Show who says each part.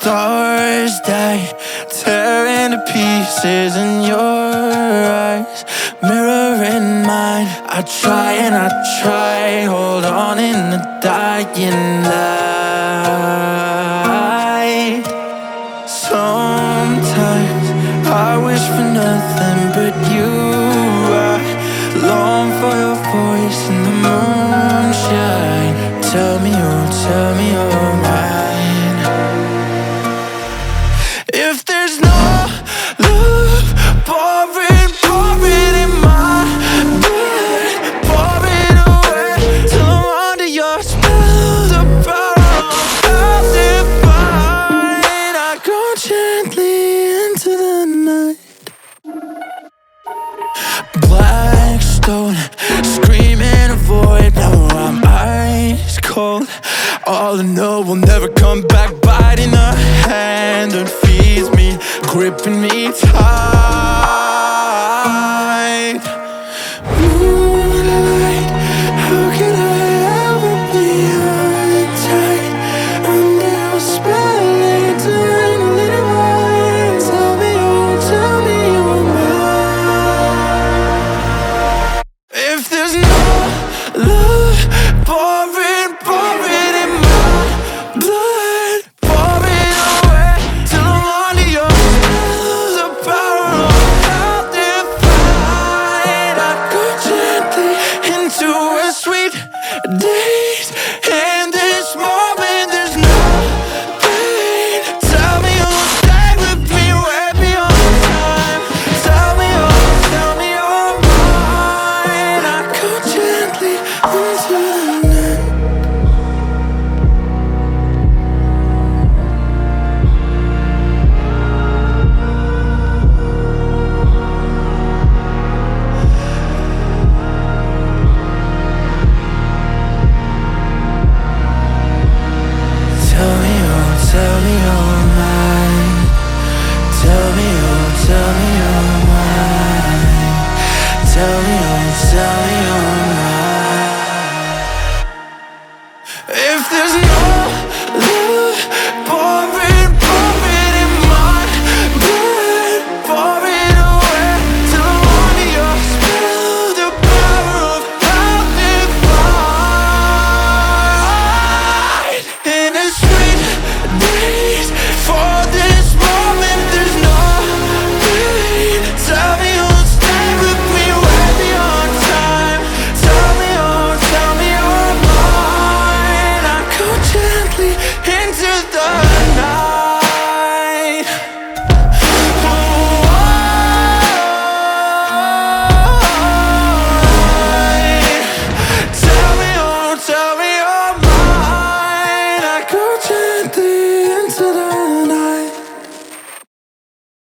Speaker 1: stars die, tearing to pieces in your eyes, mirror in mine. I try and I try, hold on in the dying light. Sometimes I wish for nothing but you. I long for your voice in the moonshine. Tell me you're mine. If there's no love, pouring in my bed, pouring away till I'm under your spell. The power of divine. I go gently into the night. Black stone, screaming a void. Now I'm ice cold. All I know will never come back. Biting the hand that feeds me, gripping me tight.